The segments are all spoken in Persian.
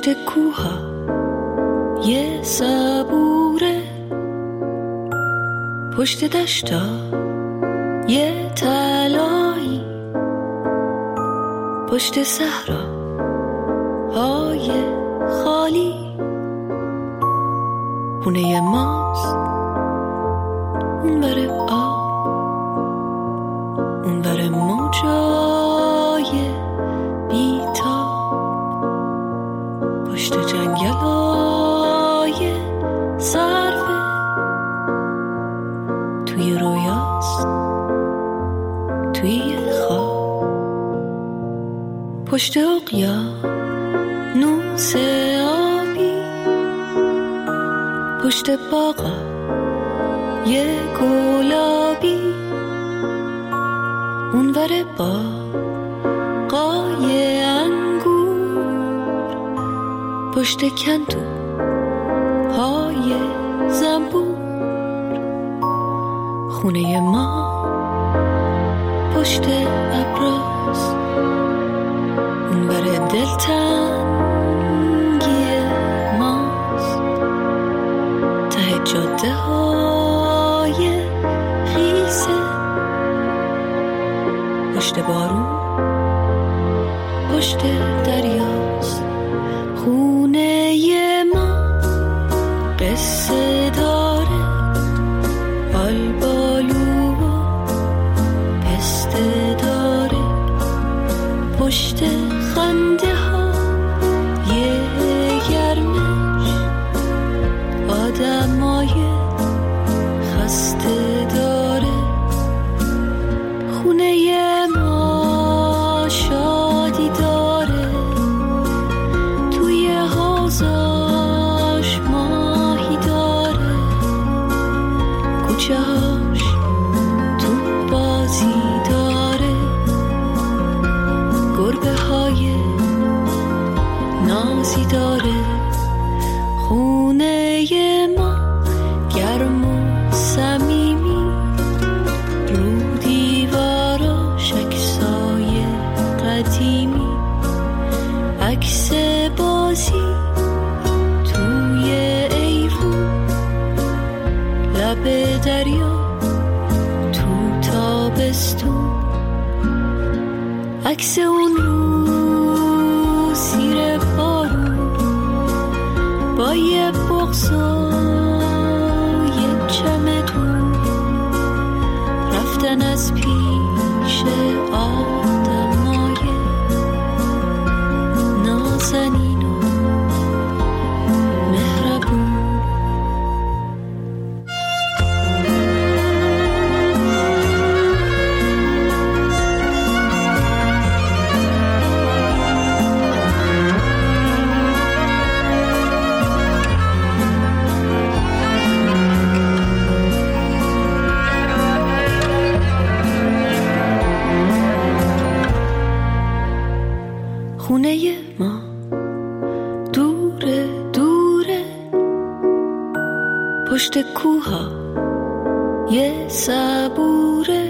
پشت کوها یه صبوره، پشت دشتا یه طلایی، پشت صحرا های خالی خونه ماست، اون بره آب، اون بره موجای بیتاب، پشت جنگلای سرفه توی رویاست، توی خواب، پشت اقیانوس آبی، پشت باغا یه گلابی، اون ور باغای انگور، پشت کندو های زنبور، خونه ما پشت ابراز، اون ور دلتنگی ماست، ته جاده های خیسه، پشت بارون پشت دریاست، خونه ما قصه داره، آلبالو و پسته داره، پشت خنده ها یه گرمش، آدمای خسته داره، خونه ما شادی داره، توی حوضاش ماهی داره، کوچه‌هاش تو بازی داره، گربه های نازی داره، خونه ما گرم و صمیمی، رو دیواراش عکسای قدیمی، عکس بازی توی ایوون، لب دریا تو تابستون، عکس اون رو زیر بارون با یه بغض و یه چمدون، رفتن از پیش آدمای نازنین و مهربون. خونه ما دوره دوره، پشت کوها یه صبوره،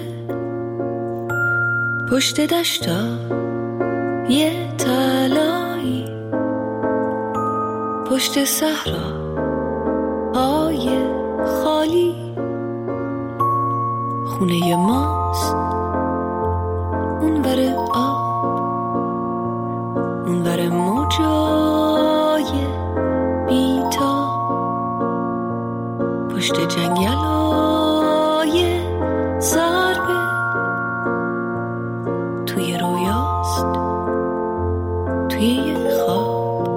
پشت دشتا یه طلایی، پشت صحرا های خالی خونه ماست، اون بره آب، اون بره موجای بیتاب، پشت جنگلای سربه توی رویاست، توی خواب.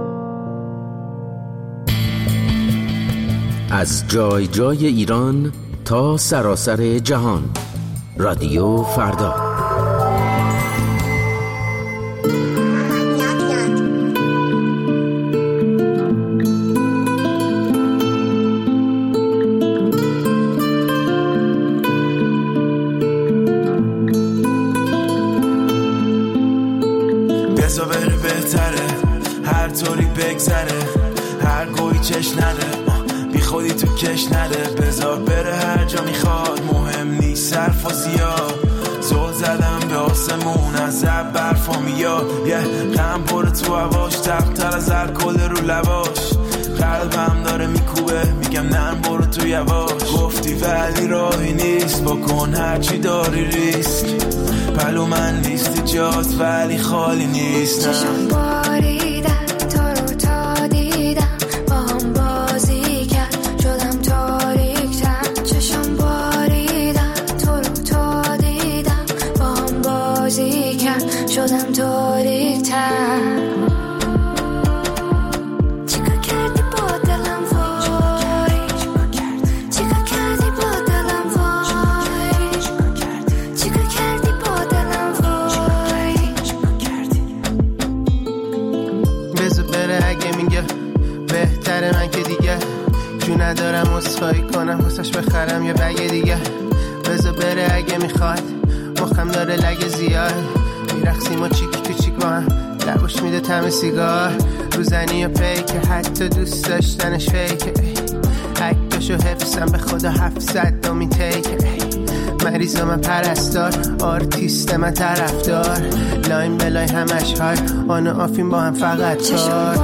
از جای جای ایران تا سراسر جهان، رادیو فردا. بزا بره بهتره، هر طوری بگذره، هر گویی چش نده، بی خودی تو کش نده، بذار بره هر جا میخواد، مهم نیست صرف و زیاد، زل زدم به آسمون از اب برفا میاد، غم پر تو هواش، تقتر از الکل رو لباش. قلبم داره میکوبه، میگم نه برو تو یواش. گفتی ولی راهی نیست، بکن هرچی داری ریسک. پلو من نیستی جات ولی خالی نیست. چشم باریدن تو رو تا دیدم، با هم بازی کرد شدم تاریک‌تر. چشم باریدن تو رو تا دیدم، با هم بازی کرد شدم تاریک‌تر. من که دیگه جو ندارم اسخایی کنم واسش بخرم یه بگ دیگه. بذار بره اگه میخواد، مخم داره لگه زیاد. میرخسیم و چیک تو چیک با هم، لباش میده طعم سیگار. روزنی و پیکه، حتی دوست داشتنش فیکه. عکسشو حفظم به خدا 700 دومی تیکه. مریضا من پرستار، آرتیست من طرفدار. لاین بلای همش های آن و آفین با هم فقط کار.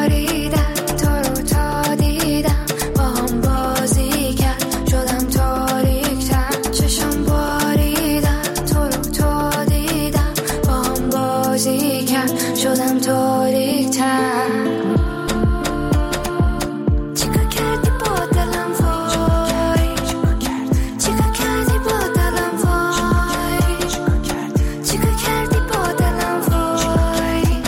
شدم تاریک‌تر. چیکار کردی با دلم وای، چیکار کردی با دلم وای، چیکار کردی با دلم وای.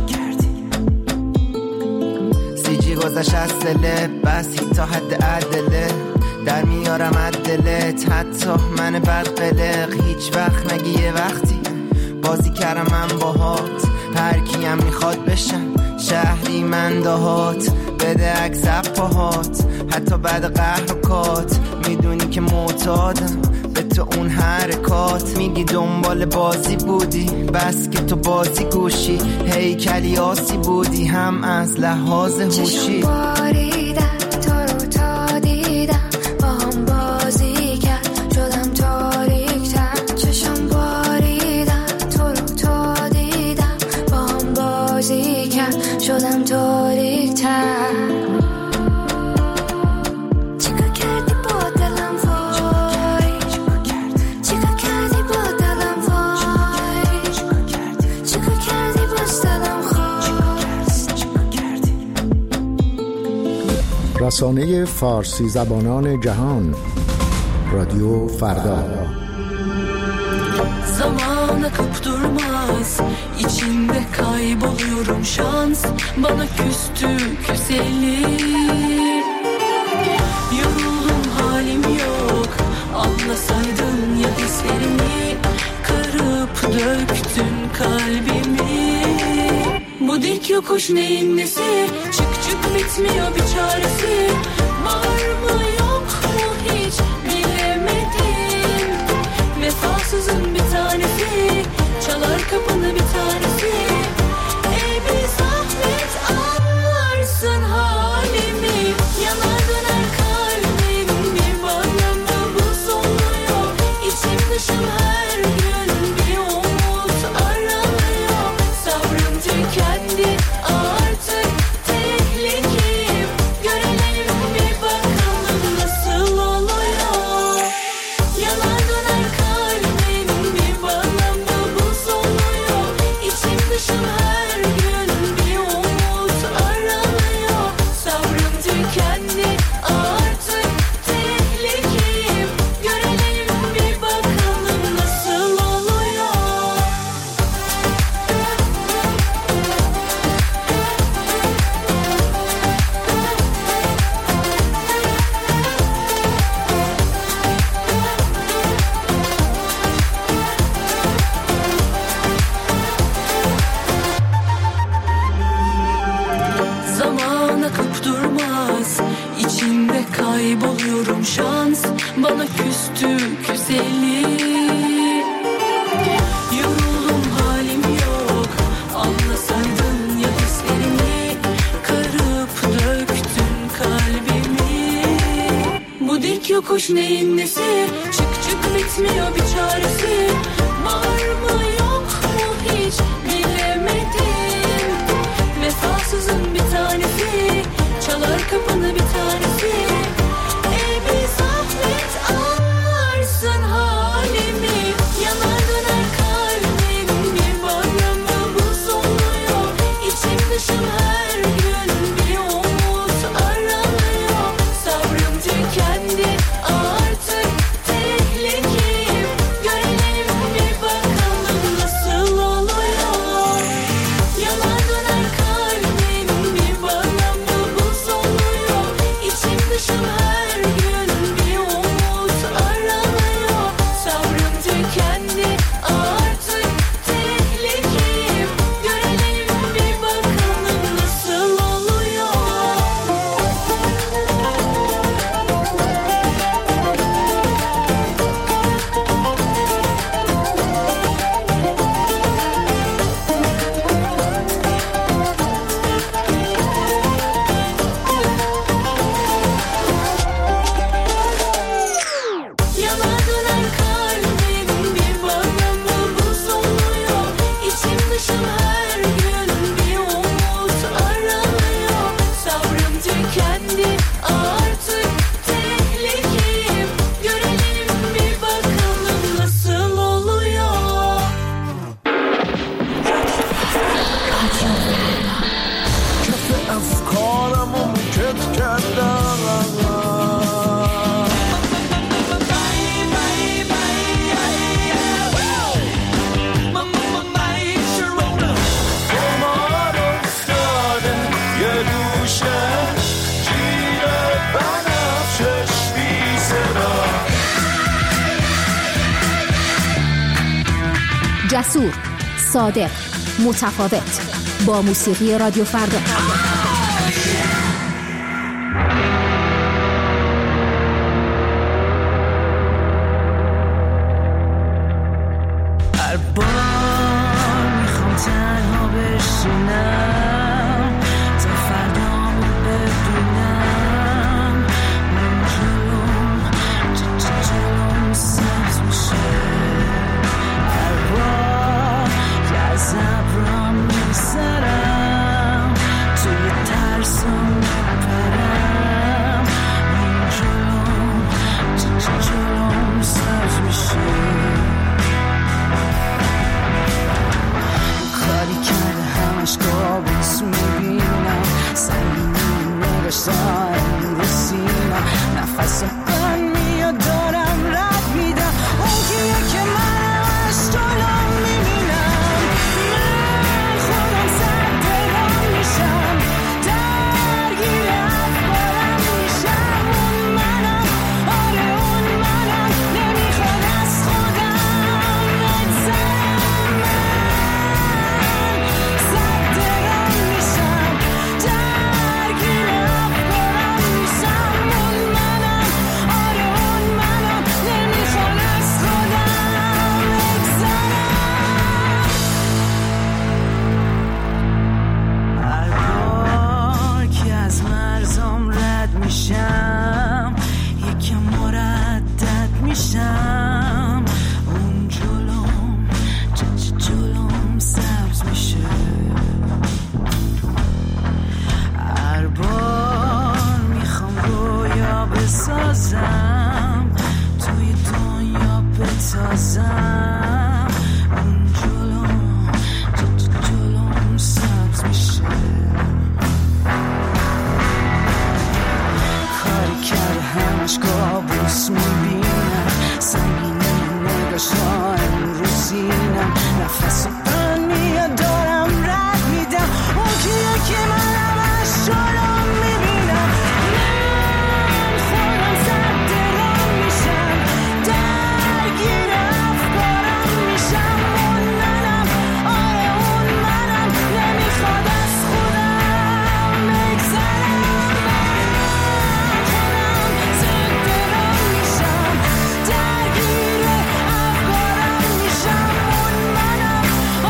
سیجی گذشت از دله، بس تا حد عدله. در میارم عدلت، حتی من بد قلق. هیچ وقت نگی یه وقتی بازی کردم من باهات. هر کیم میخواد بشم شهری من دهات. بده عکس پاهات حتی بعد قهر و کات. میدونی که معتادم به تو اون حرکات. میگی دنبال بازی بودی، بس که تو بازی گوشی. هیکلی آسی بودی هم از لحاظ هوشی. شدم تاریک‌تر. چیکار کردی با دلم وای، چیکار کردی با دلم وای، چیکار کردی باز دلم خواست. رسانه فارسی زبانان جهان، رادیو فردا. Zaman akıp durmaz, içinde kayboluyorum, şans bana küstü güzelim. Yoruldum halim yok, anlasaydın ya hislerimi. Kırıp döktün kalbimi. Bu dik yokuş neyin nesi, çık çık bitmiyor bir çaresi. Var mı yok mu hiç bilemedim. Vefasızın bir tanesi, çalar kapını bir tanesi. Ey bir zahmet anlarsın halimi. Yanar döner kalbim, bir bağlamda buz oluyor. İçim dışım her gün bir umut aranıyor. Sabrım tükendi artık, tehlikeliyim. Görelim bir bakalım nasıl oluyor. Yanar döner dışım her gün bir umut aranıyor. Sabrım tükendi artık, tehlikeliyim. Görelim bir bakalım nasıl oluyor. Zaman akıp durmaz, içinde kayboluyorum, şans bana küstü güzelim. Yoruldum halim yok, anlasaydın ya hislerimi. Kırıp döktün kalbimi. Bu dik yokuş neyin nesi, çık çık bitmiyor bir çaresi. Var mı yok hiç bilemedim. Vefasızın bir tanesi, çalar kapını bir tanesi. Bir zahmet anlarsın halimi. Yanar döner kalbim, bir bağrımda buz oluyor. İçim dışım her gün bir umut aranıyor. Sabrım tükendi artık, tehlikeyim. Görelim bir bakalım nasıl oluyor. Yanar döner kalbim, bir bağrımda buz oluyor. İçim dışım her gün bir umut aranıyor. Sabrım tükendi artık, tehlikeyim. Görelim bir bakalım nasıl oluyor. Yanar döner kalbim, bir bağrımda buz oluyor. İçim dışım her gün bir umut aranıyor. Sabrım tükendi artık, tehlikeyim. Görelim bir bakalım nasıl oluyor. کف افکارمو کت کردم قمار افتادن یه دوشه جیب بنفشش بی صدا جسور، صادق، متفاوت، با موسیقی رادیو فردا. هر بار میخوام تنها بشینم تا فردامو بدونم. من جلوم سبز میشه. هر بار که از ابرام میگذرم توی ترسم میپرم. من جلوم سبز میشه. کاری کرده همش کابوس میبینم. سنگینی نگاش دارم رو سینم. نفسم من میاد دارم رد میدم. اون کیه که من از جلوم میبینم. من خودم سر دلم میشم. درگیر افکارم میشم. اون منم، آره اون منم. نمیخواد از خودم بگذرم. سر دلم میشم. درگیر افکارم میشم. اون منم، آره اون منم. نمیخواد از خودم بگذرم. هر بار که از مرزم رد میشم یکم مردد میشم. اون جلوم سبز میشه. هر بار میخوام رویا بسازم توی دنیا بتازم. اون جلوم سبز میشه. کاری کرده همش کابوس میبینم. سنگینی نگاش دارم رو سینم. نفس من میاد دارم رد میدم. اون کیه که من همش جلوم میبینم. من خودم سر دلم میشم. درگیر افکارم میشم. اون منم، آره اون منم. نمیخواد از خودم بگذرم. خودم سر دلم میشم. درگیر افکارم میشم. اون منم،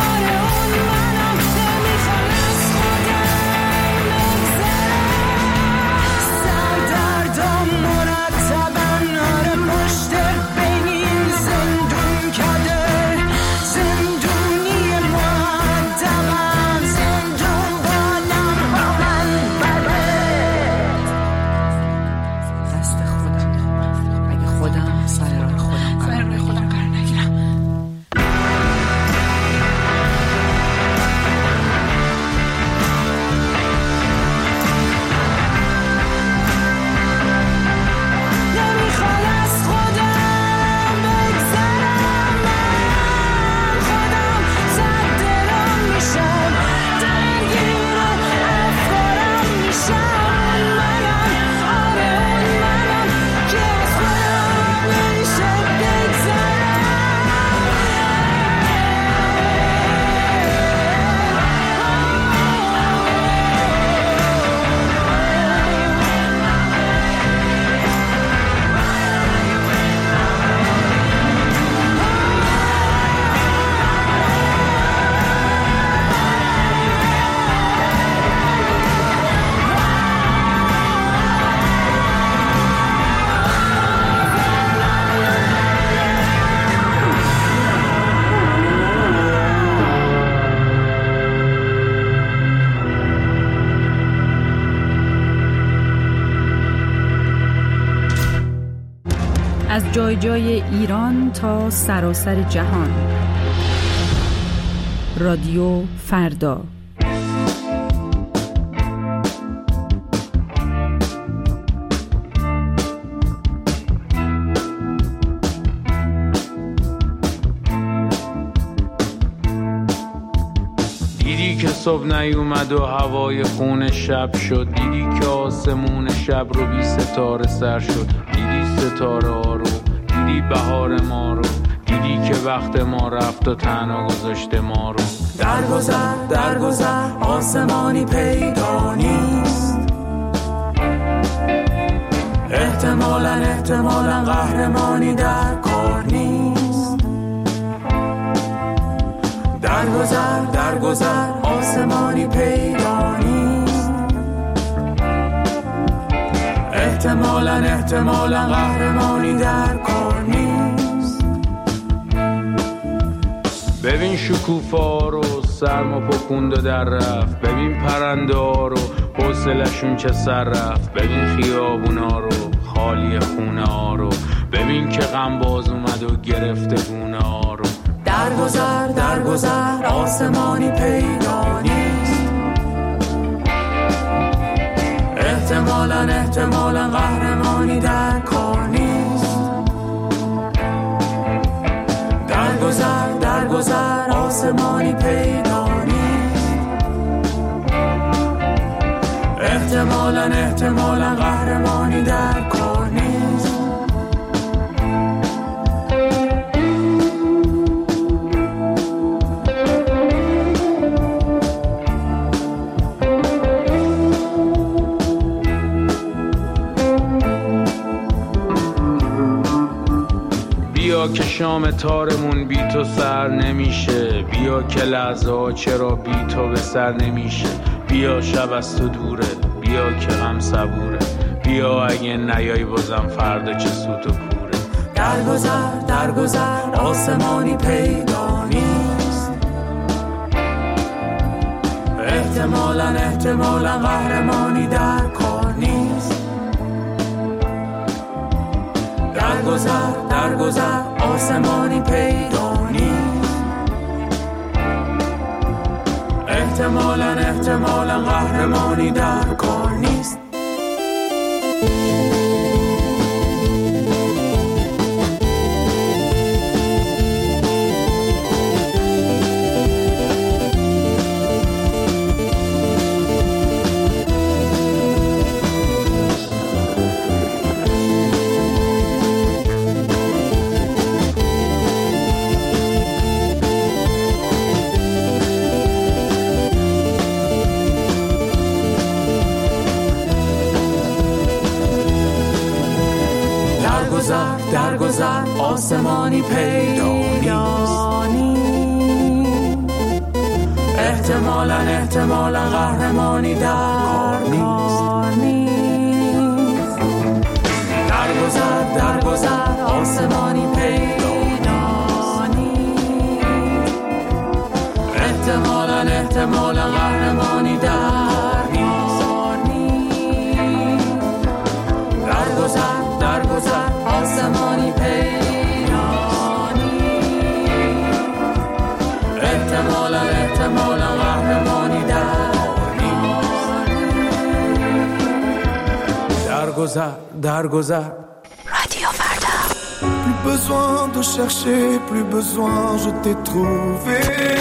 از جای جای ایران تا سراسر جهان. رادیو فردا. دیدی که صبح نیومد و هوای خون شب شد، دیدی که آسمون شب رو بی ستاره سر شد، دیدی ستاره ها رو، دیدی بهار ما رو، دیدی که وقت ما رفت و تنها گذاشته ما رو. درگذر آسمانی پیدا نیست، احتمالاً قهرمانی در کار نیست. درگذر آسمانی پیدا نیست، احتمالاً قهرمانی در کار نیست. ببین شکوفا رو سرما پکوند و در رفت، ببین پرنده ها رو حوصله‌شون چه سر رفت، ببین خیابونا رو خالی خونه ها رو، ببین که غم باز اومد و گرفته گونه ها رو. درگذر آسمانی پیدا نیست، احتمالاً قهرمانی در کار نیست. درگذر آسمانی پیدا نیست، احتمالاً قهرمانی در کار نیست. بیا که شام تارمون بی تو سر نمیشه، بیا که لحظه ها چرا بی تو به سر نمیشه. بیا شب از تو دوره، بیا که غم صبوره، بیا اگه نیای بازم فردا چه سوت و کوره. درگذر آسمانی پیدا نیست، احتمالاً قهرمانی در کار نیست. درگذر آسمانی پیدا نیست، احتمالاً قهرمانی در کار نیست. درگذر آسمانی پیدا نیست، احتمالاً قهرمانی در کار نیست. درگذر آسمانی پیدا نیست، احتمالاً قهرمانی در کار نیست. درگذر آسمانی پیدا نیست، احتمالاً قهرمانی در نیست. درگذر رادیو فردا. Plus besoin de chercher, plus besoin, je t'ai trouvé.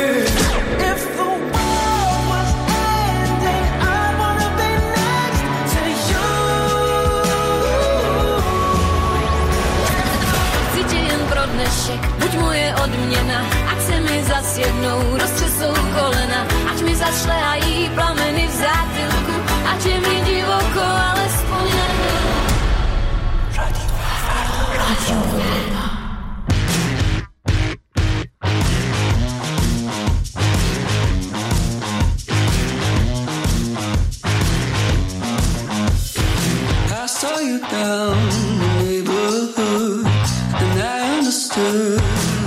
Buď moje odměna, ať se mi zas jednou roztřesou kolena, ať mi zašlehají plameny v zátylku, ať je mi divoko, alespoň na Radio Farda. I saw you down the neighborhood and I understood.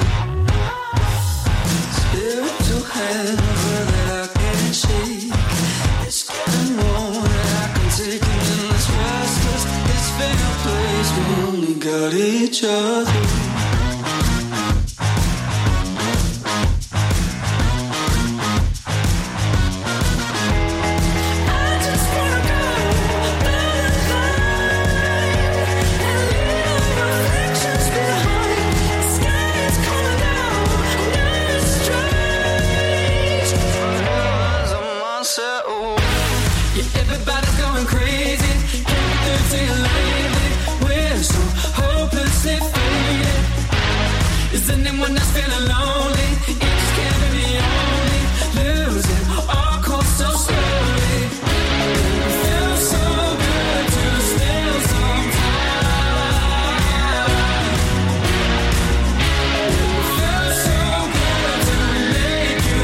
Spiritual hand that I can't shake. It's getting more than I can take. And this restless, this fair place only got each other. Is anyone that's feeling lonely? It just can't be me only. Losing all course so slowly. It feels so good to steal some time. It feels so good to make you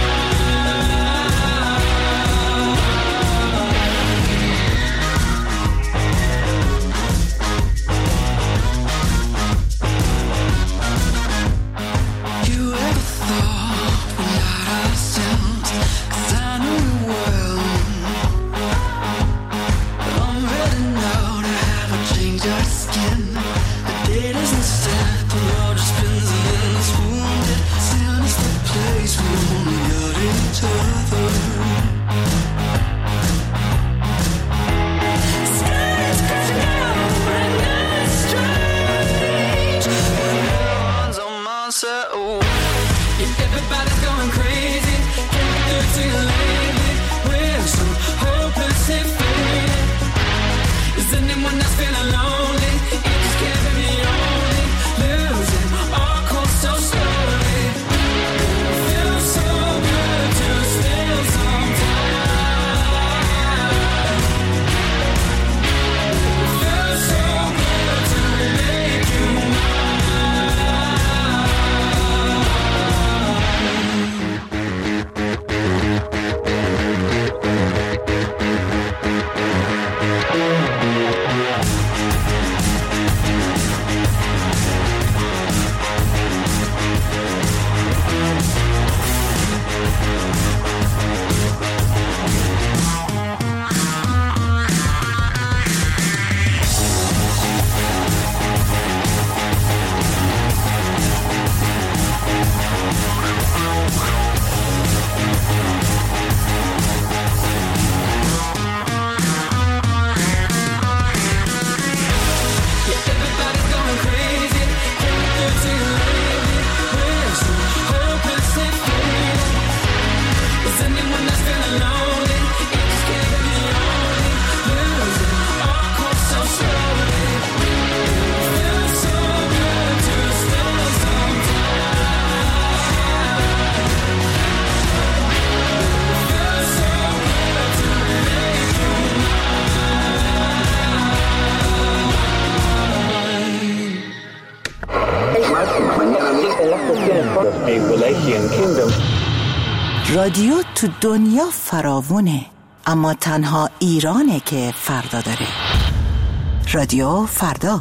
رادیو تو دنیا فراوونه، اما تنها ایرانه که فردا داره. رادیو فردا.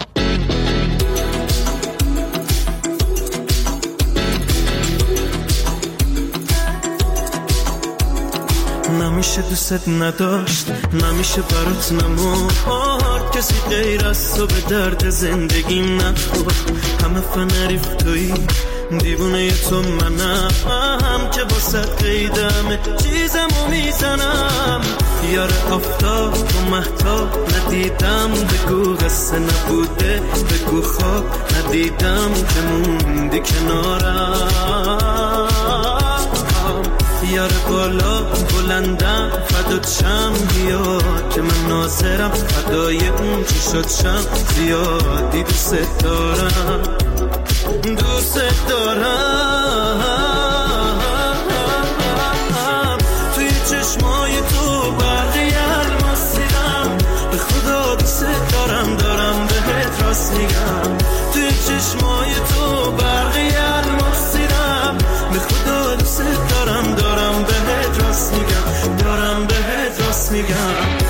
نمیشه دوست نداشت، نمیشه برات نمورد، کسی غیر از تو به درد زندگیم نخورد. همه فنریف تویی، دیوونه تو منم که با صد قیدمه چیزمو میزنم. یار آفتاب و مهتاب ندیدم، بگو قصه نبوده، بگو خواب ندیدم که موندی کنارم. یار بالا بلندم فدات شم، بیا که من ناظرم فدای اون چی شد شم. زیادی دوست دارم، دوست دارم. توی چشمای تو برقی الماس دیدم، به خدا دوست دارم، دارم بهت راست میگم. توی چشمای تو برقی الماس دیدم، به خدا دوست دارم، دارم بهت راست میگم، دارم بهت راست میگم.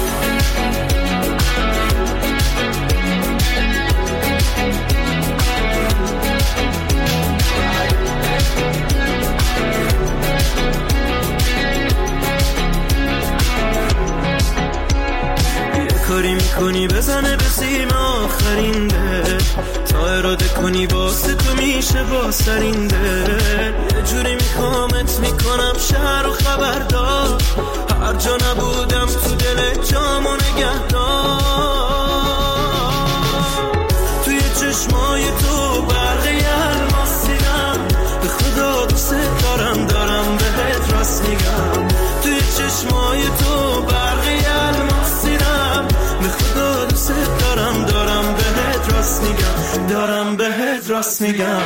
کاری میکنی بزنه به برسیم آخرین ده، تا اراده کنی واسه تو میشه با سرین ده. یه جوری میخوامت میکنم شهر و خبردار، هر جا نبودم تو دل جامو نگهدار. توی چشمای تو برقی الماس دیدم، به خدا دوست دارم بهت راست میگم. توی چشمای تو برقی الماس دیدم، به خدا دوست دارم بهت راست میگم، بهت راست میگم.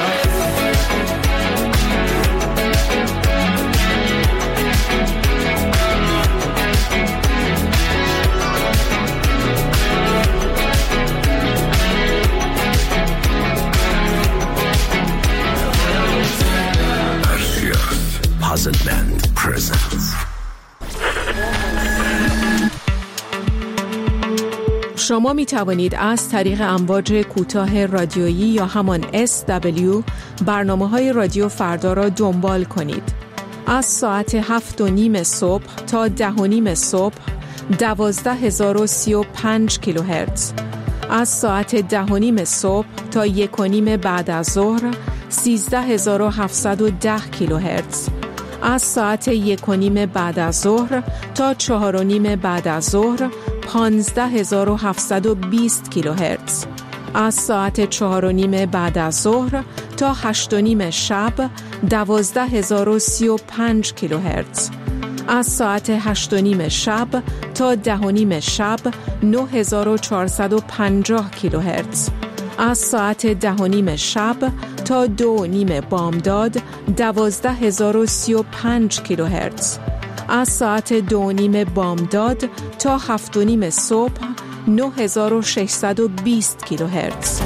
Puzzle Band presents. شما می توانید از طریق امواج کوتاه رادیویی یا همان SW برنامه‌های رادیو فردا را دنبال کنید. از ساعت 7:30 صبح تا 10:30 صبح 12035 کیلوهرتز. از ساعت 10:30 صبح تا 1:30 بعد از ظهر 13710 کیلوهرتز. از ساعت 1:30 بعد از ظهر تا 4:30 بعد از ظهر 15720 کیلوهرتز. از ساعت 4:30 بعد از ظهر تا 8:30 شب 12035 کیلوهرتز. از ساعت 8:30 شب تا 10:30 شب 9450 کیلوهرتز. از ساعت 10:30 شب تا 2:30 بامداد 12035 کیلوهرتز. از ساعت 2:30 بامداد تا 7:30 صبح 9620 کیلوهرتز.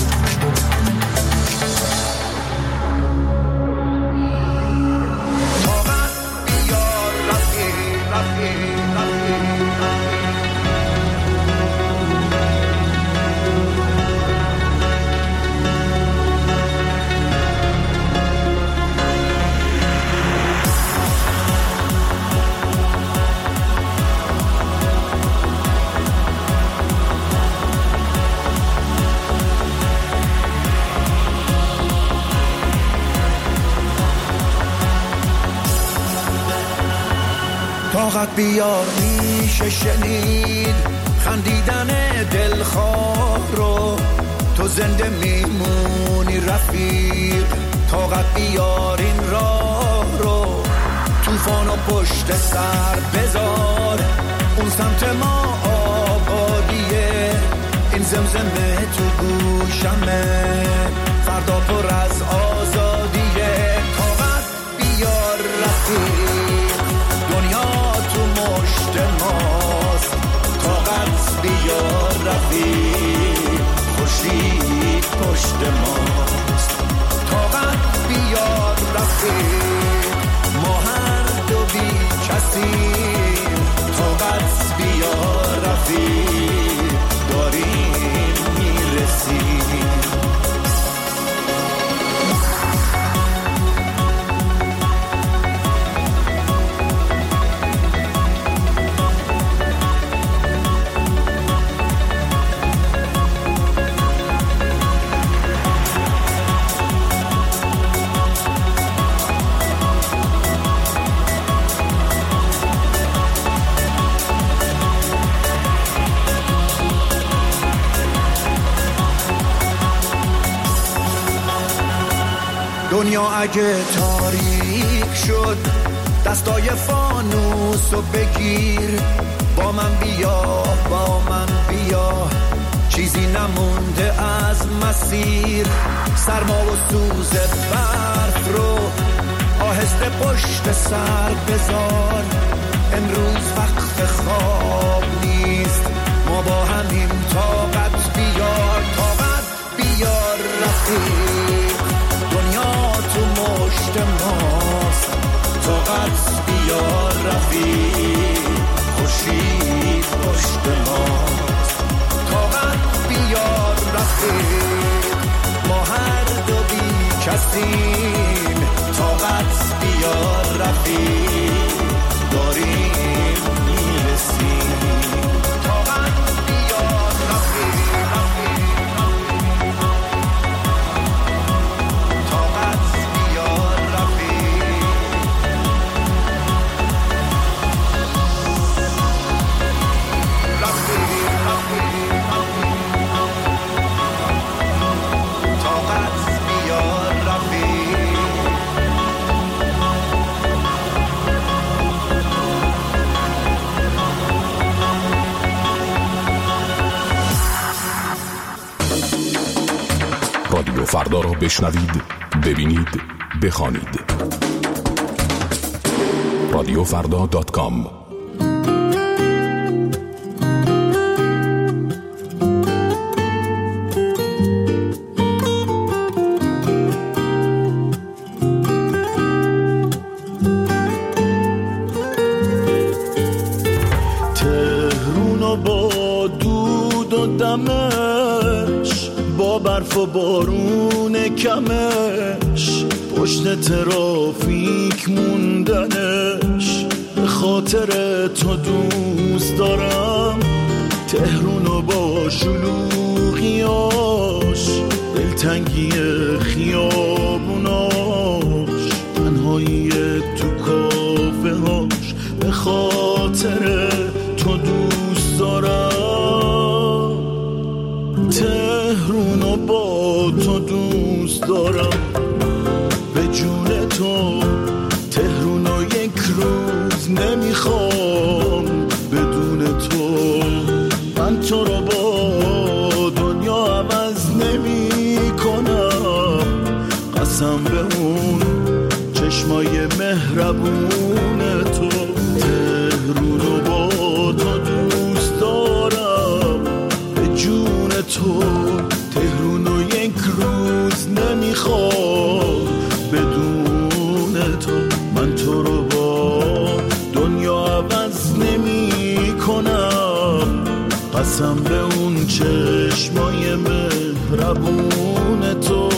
طاقت بیار میشه شنید خندیدن دلخواه رو، تو زنده میمونی رفیق. طاقت بیار این راه رو، طوفانو پشت سر بذار. اون سمت ما آبادیه، این زمزمه تو گوشمه. فردا پر از آزادیه. طاقت بیار رفیق، دنیا تو مشت ماست. طاقت بیار رفیق، خورشید پشت ماست. طاقت بیار رفیق، ما هر دو بی کسیم. طاقت بیار رفیق، داریم میرسیم. دنیا اگه تاریک شد، دستای فانوسو بگیر. با من بیا، چیزی نمونده از مسیر. سرما و سوز برف رو آهسته پشت سر بذار. امروز وقت خواب نیست، ما با همین. طاقت بیار رفیق، دنیا تو مشت ماست. طاقت بیار رفیق، خورشید پشت ماست. طاقت بیار رفیق، ما هر دو بی کسیم. طاقت بیار رفیق، داریم میرسیم. طاقت بیار رفیق. رادیو فردا را بشنوید، ببینید، بخوانید. رادیوفردا.com. با برف و بارون کمش، پشت ترافیک موندنش، به خاطر تو دوست دارم تهرونو با شلوغیاش، دلتنگی خیابوناش، تنهایی تو کافه هاش، به خاطر تو دوست دارم تهرونو با تو دوست دارم، به جون تو تهرونو یک روز نمیخوام بدون تو، من تو رو با دنیا عوض نمی کنم، قسم به اون چشمای مهربون تو، تهرونو با تو دوست دارم، به جون تو تهرونو یک روز نمیخوام بدون تو، من تو رو با دنیا عوض نمی کنم، قسم به اون چشمای مهربون تو.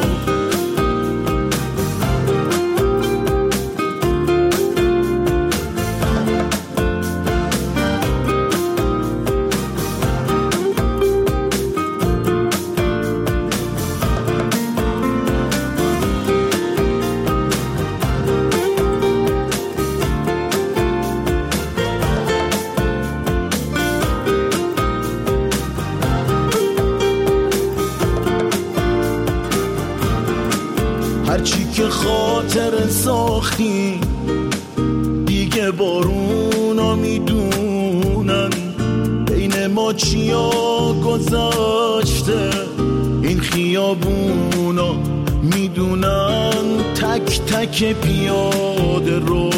هرچی که خاطر ساختی دیگه بارونا میدونن، بین ما چیا گذاشته این خیابونا میدونن، تک تک پیاده رو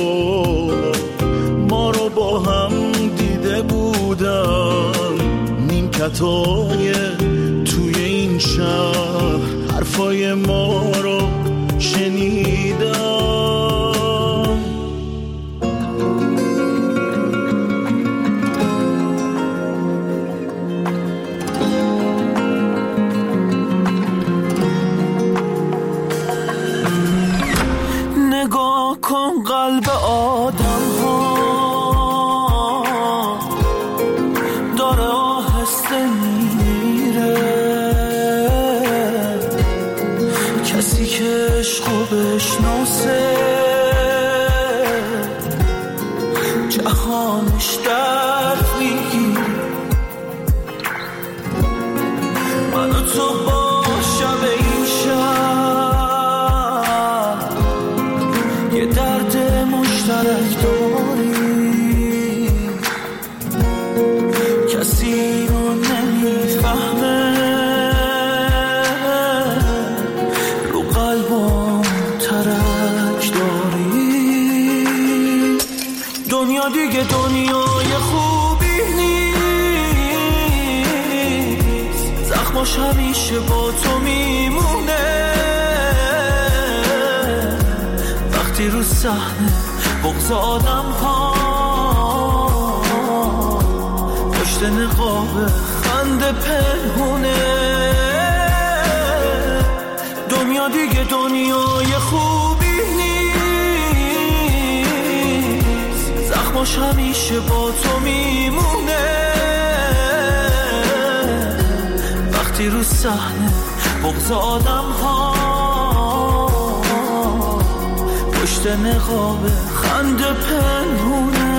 ما رو با هم دیده بودن، نیمکتای توی این شهر حرفای ما رو شنیدم. نگاه کن قلب آدم ها داره آهسته میره، کسی که عشقو بشناسه جهانش درد میگیره، من و تو با شب این شب یه درد مشترک داریم، کسی رو نمیفهمه، رو قلبم ترک داریم، دنیا دیگه دنیای خوبی نیست، زخماش همیشه با تو میمونه، وقتی رو صحنه بغض آدم ها پشت نقاب خنده پنهونه، دنیا دیگه دنیای خوبی نیست، زخماش همیشه با تو میمونه، وقتی رو صحنه بغض آدم ها پشت نقاب خنده پنهونه.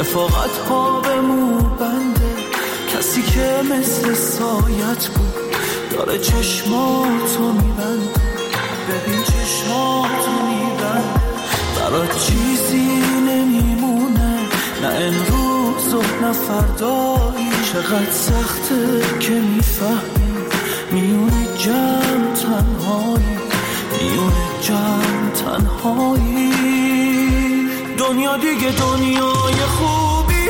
رفاقت ها به مو بنده، کسی که مثل سایت بود داره چشماتو میبنده. ببین چشماتو میبنده، برات چیزی نمیمونه، نه امروز و نه فردایی. چقدر سخته که میفهمی میونه جمع تنهایی، میونه جمع تنهایی. دنیا دیگه دنیای خوبی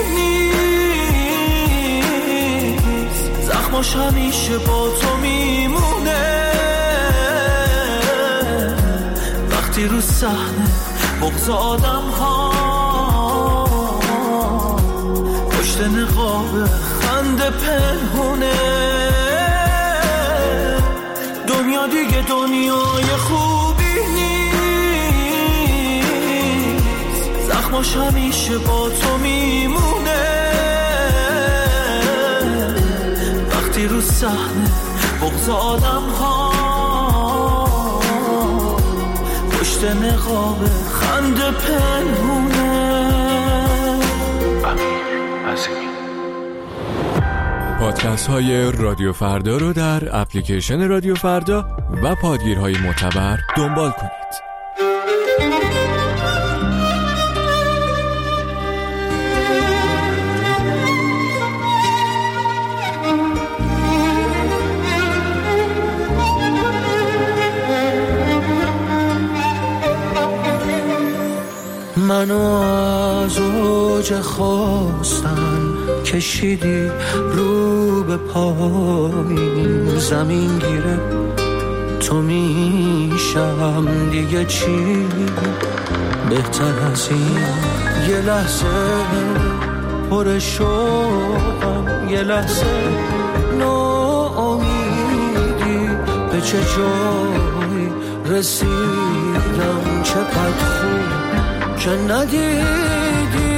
نیست، زخماش همیشه با تو میمونه. وقتی رو صحنه بغض آدم ها پشت نقاب خنده پنهونه. دنیا دیگه دنیای خوبی نیست، زخماش همیشه با تو میمونه. وقتی رو صحنه بغض آدم ها پشت نقاب خنده پنهونه. پادکست های رادیو فردا رو در اپلیکیشن رادیو فردا و پادگیرهای معتبر دنبال کنید. منو از اوج خواستن کشیدی رو به پایین، زمین گیره تو میشم دیگه چی بهتر از این. یه لحظه پر شوقم، یه لحظه ناامیدی، به چه جایی رسیدم، چقدر خوب که ندیدی.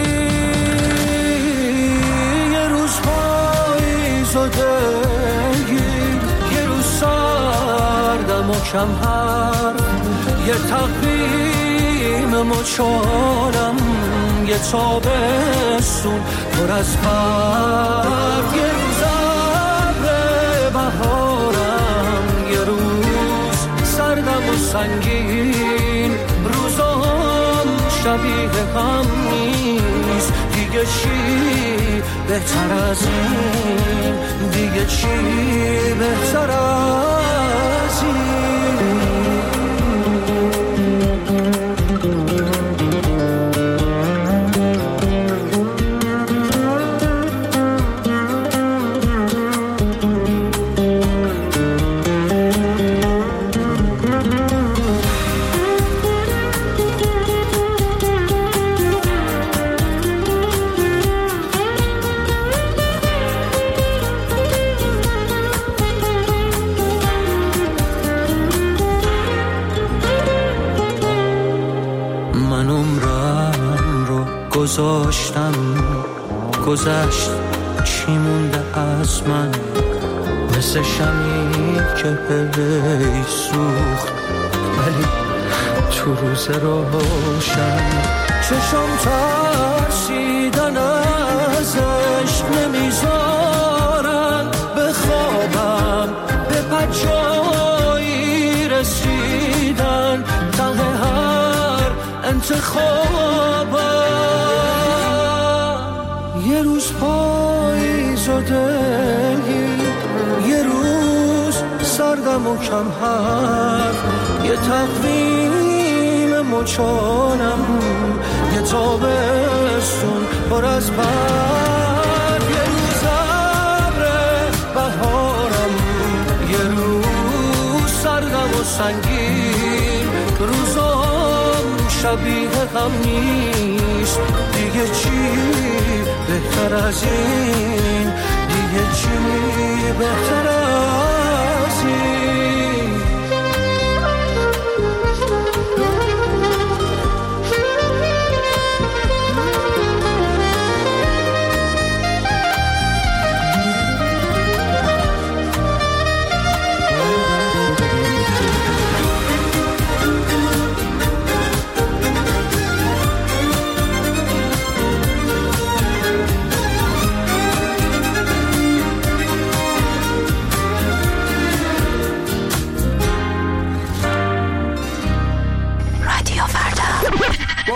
یه روز پاییزو دلگیر، یه روز سردم و کم حرف، یه تقویم مچالم، یه تابستون پر از برف، یه روز ابر بهارم، یه روز سردم و سنگین. روزام شبیه هم نیست، دیگه چی بهتر از این، دیگه چی بهتر از این. گذشت چی مونده از من، مثل شمی که هی سوخت ولی تو روز روشن. چشم ترسیدن از عشق نمیذارن بخوابم، به پجایی رسیدن ته هر انتخابم. یه روز پاییز و دلگیر، یه روز سردم و کم حرف، یه تقویم مچالم، یه تابستون پر از برف، یه روز ابر بهارم، یه روز سردم و سنگین. روزام شبیه هم نیست، دیگه چی بهتر از این، دیگه چی بهتر از این.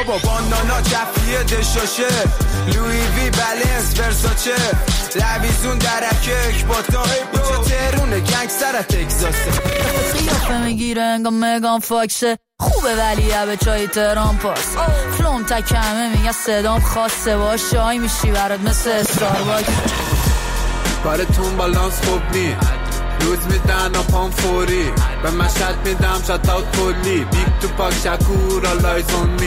بابا بانانا جفیه دشاشه لوی وی بلنس ورساچه لویزون درکک با تا بچه ترونه گنگ سر تکزاسه قیافه میگیره انگام مگان فاکسه خوبه ولی به چای تهران پاس فلوم تکمه میگه صدام خاصه باش شای میشی برات مثل استارباکس کارتون بالانس خوب نی روز میدن و پام فوری به مشهد میدم شات اوت کلی بیگ تو پاک شکور آلایزون می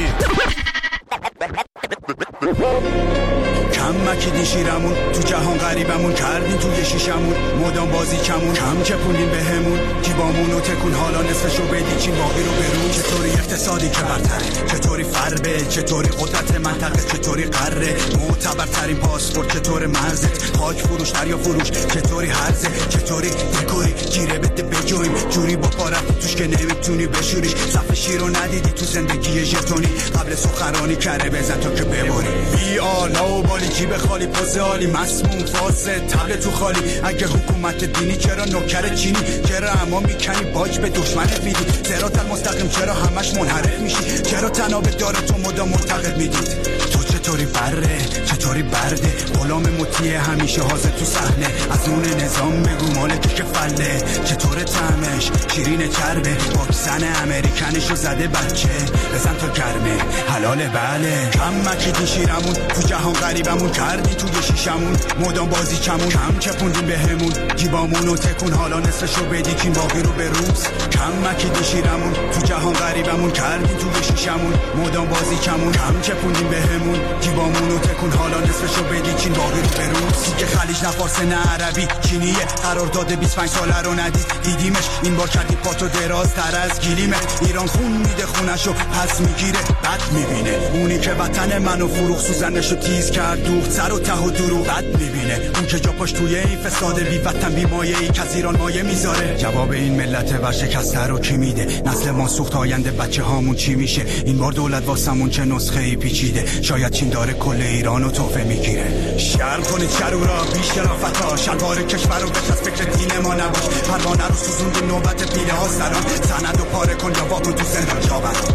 کم مکی دیشیرمون تو جهان غریبمون کردیم توی شیشمون مدام بازی کمون کم چپونیم به همون جیبامون و تکون حالا نصفشو بدیچین باقی رو برون چطوری اقتصادی که برتره چطوری فربه چطوری قدرت منطقه چطوری قره معتبرترین پاسپورت چطور مرزت خاک فروش دریا فروش چطوری هرزه چطوری دکوری گیره بده بجویم جوری با پارت توش که نمیتونی بشوریش صف شیر رو ندیدی تو زندگی ژتونی قبل سخنرانی کره بزن تو که ببری بی آلا و بالی جیب خالی پوز عالی مسموم فاسد تبل تو خالی اگه حکومت دینی چرا نوکر چینی چرا اما میکنی باج به دشمنت میدی صراط المستقیم چرا همش منحرف میشی چرا تناب داره تو مدام معتقد میدید تو چطوری بره چطوری برده غلام مطیع همیشه حاضر تو صحنه از اون نظام بگو مالک که فله چطور طعمش شیرین چربه واکسن امریکنشو زده بچه بزن تو گرمه حلاله بله کم مکیدی شیرمون تو جهان غریبمون کردی توی شیشمون مدام بازی کمون کم چپوندیم به همون جیبامون و تکون حالا نصفشو بدیکین باقی رو به روز کم مکیدی شیرمون تو جهان غریبمون کردی توی شیشمون مدام بازی کمون کم چپوندیم به همون جیبامون و تکون حالا نصفشو بدیکین باقی رو به روز که خلیج نه فارس نه عربی چینیه قرارداد 25 ساله رو ندید دیدیمش این بار کردی پاتو دراز تر از گلیمت ایران خون میده خونشو پس میگیره بد میبینه اونی که وطن منو فروخ سوزنشو تیز کرد دوخت سر و ته و دروغ بد میبینه اون که جا پاش توی این فساد بی وطن بی مایه ای که از ایران مایه میذاره جواب این ملت ورشکسته رو کی میده نسل ما سوخت آینده بچه هامون چی میشه این بار دولت واسمون چه نسخه ای پیچیده شاید چین داره کل ایرانو تحفه میگیره شرم کنید شرورا بی شرافتا شلوار کشور رو بچ از فکر دین ما نباش پروانه رو سوزوند نوبت پیله ها سران سند و پاره کن یا واکن تو زندان جاوت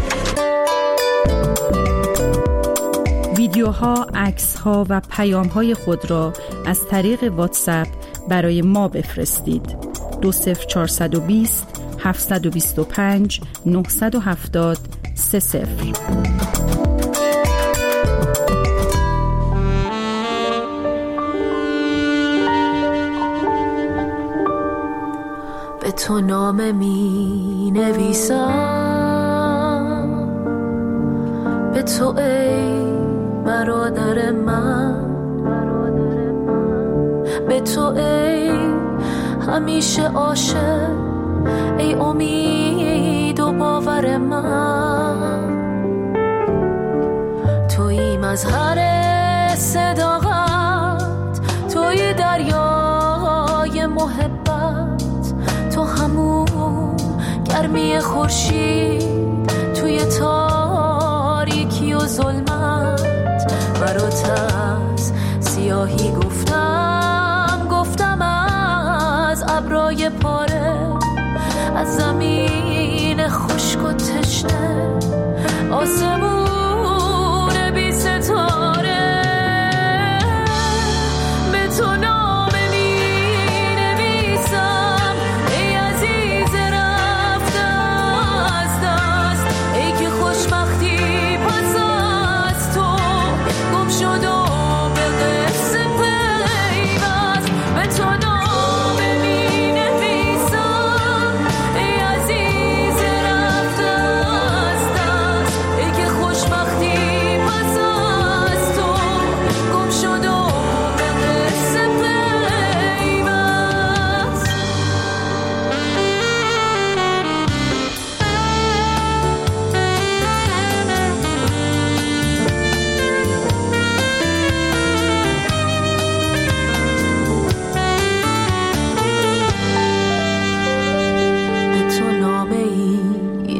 ویدیوها، عکس‌ها و پیام‌های خود را از طریق واتساپ برای ما بفرستید. 20420 725 970 30. به تو نامه می نویسم به تو ای برادر من به تو ای همیشه عاشق ای امید و باور من توی مظهر صداقت توی دریای محبت تو همون گرمی خورشید توی تاریکی و ظلمت برات از سیاهی گفتم از ابرای پاره از زمین خشک و تشنه آسمون بی ستاره به تو نامه می نویسم ای عزیز رفته از دست ای که خوشبختی پس از تو گم شد و به قصه پیوست به تو نامه می نویسم ای عزیز رفته از دست ای که خوشبختی پس از تو گم شد و به قصه پیوست به تو نامه ای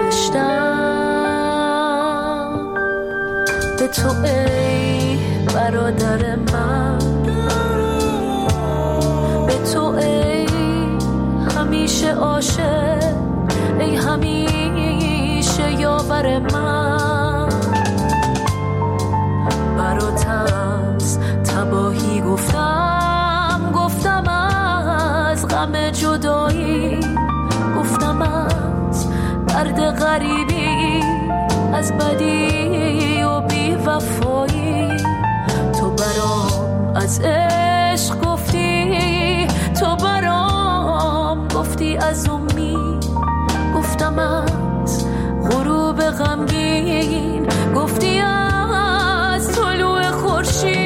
نوشتم به تو ای برادر من به تو ای همیشه عاشق ای همیشه یاور من غریبی، از بدی و بی وفایی. تو برام از عشق گفتی، تو برام گفتی از امید، گفتم از غروب غمگین، گفتی از طلوع خورشید.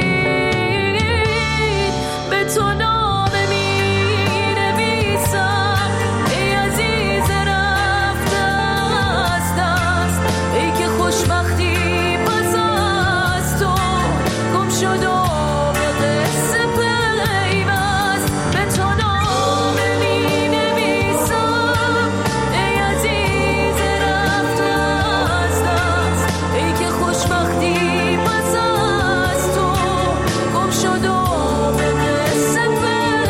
به تو نامه می‌نویسم ای عزیز رفته از دست، ای که خوشبختی پس از تو گم شد و به قصه پیوست. به تو نامه می‌نویسم ای عزیز رفته از دست، ای که خوشبختی پس از تو گم شد و به قصه پیوست.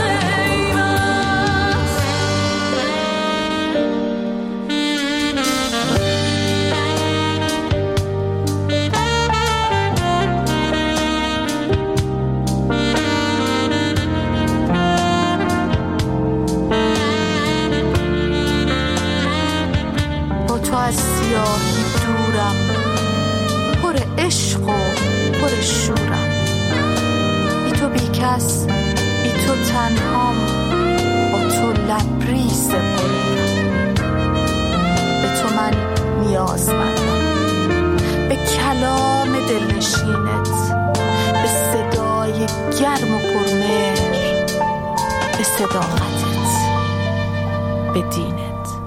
با تو از سیاهی دورم، پر عشق و پر شورم، بی تو بی کس، بی تو تنهام، با تو لبریز بمیرم. به تو من نیازمندم، به کلام دلنشینت، به صدای گرم و پرمهر، به صداقتت، به دینت.